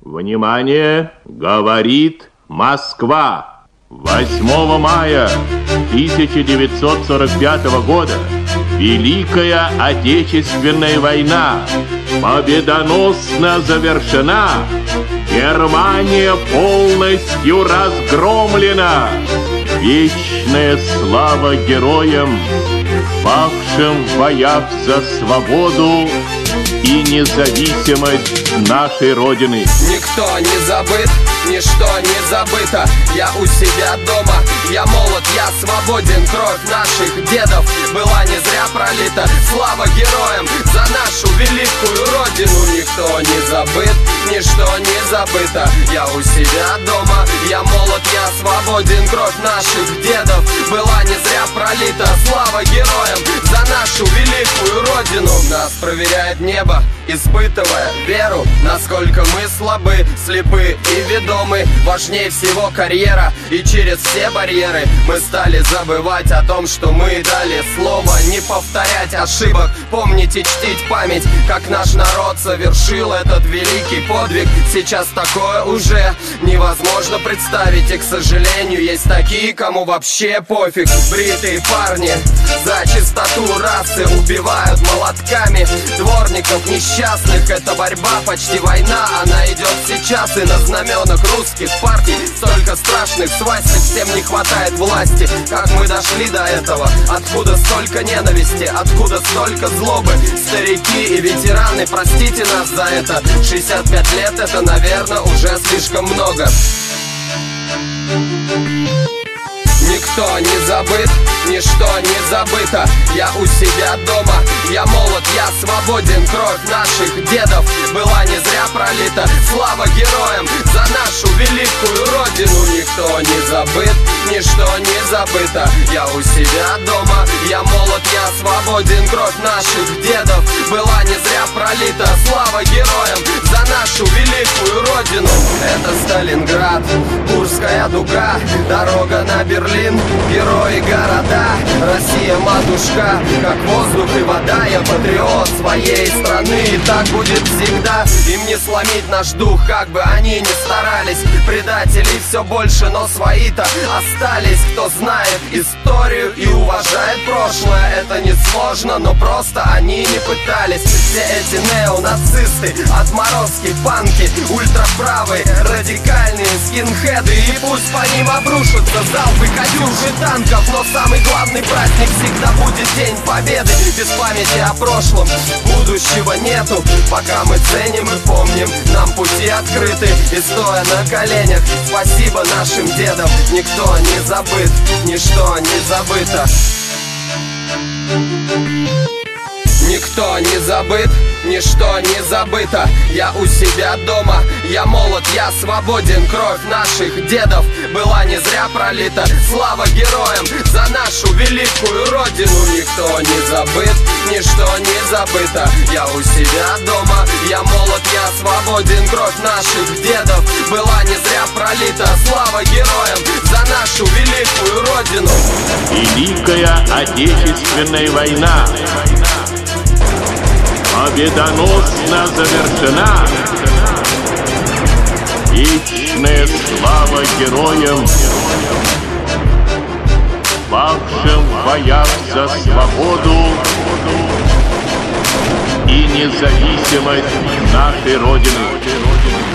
Внимание! Говорит Москва! 8 мая 1945 года Великая Отечественная война победоносно завершена. Германия полностью разгромлена. Вечная слава героям, павшим в боях за свободу и независимость нашей Родины. Никто не забыт, ничто не забыто. Я у себя дома, я молод, я свободен. Кровь наших дедов была не зря пролита. Слава героям за нашу великую Родину. Никто не забыт, ничто не забыто. Я у себя дома, я молод, я свободен. Кровь наших дедов была не зря пролита. Слава героям за нашу великую Родину. Нас проверяет небо, испытывая веру, насколько мы слабы, слепы и ведомы. Важнее всего карьера, и через все барьеры мы стали забывать о том, что мы дали слово. Не повторять ошибок, помнить и чтить память, как наш народ совершил этот великий подвиг. Сейчас такое уже невозможно представить, и, к сожалению, есть такие, кому вообще пофиг. Бритые парни за чистоту расы убивают молотками дворников несчастных. Это борьба, почти война, она идет сейчас. И на знаменах русских партий столько страшных свастик. Всем не хватает власти. Как мы дошли до этого? Откуда столько ненависти? Откуда столько злобы? Старики и ветераны, простите нас за это. 65 лет, это, наверное, уже слишком много. Никто не забыт, ничто не забыто. Я у себя дома, я молод, я свободен. Кровь наших дедов была не зря пролита. Слава героям за нашу великую Родину. Никто не забыт, ничто не забыто. Я у себя дома, я молод, я свободен. Кровь наших дедов была не зря пролита. Слава героям за нашу великую Родину. Это Сталинград, Курская дуга, дорога на Берлин, герои города. Россия матушка, как воздух и вода. Я патриот своей страны, и так будет всегда. Им не сломить наш дух, как бы они ни старались. Предателей все больше, но свои-то остались. Кто знает историю и уважает прошлое, это не сложно, но просто они не пытались. Все эти неонацисты, отморозки, панки, ультраправые, радикальные скинхеды. И пусть по ним обрушатся залпы катюш и танков, но самый главный праздник всегда будет День Победы. Без памяти о прошлом будущего нету. Пока мы ценим и помним, нам пути открыты. И стоя на коленях, спасибо нашим дедам. Никто не забыт, ничто не забыто. Никто не забыт, ничто не забыто. Я у себя дома, я молод, я свободен. Кровь наших дедов была не зря пролита. Слава героям за нашу великую Родину. Никто не забыт, ничто не забыто. Я у себя дома, я молод, я свободен. Кровь наших дедов была не зря пролита. Слава героям за нашу великую Родину. Великая Отечественная война победоносно завершена. Вечная слава героям, павшим в боях за свободу и независимость нашей Родины.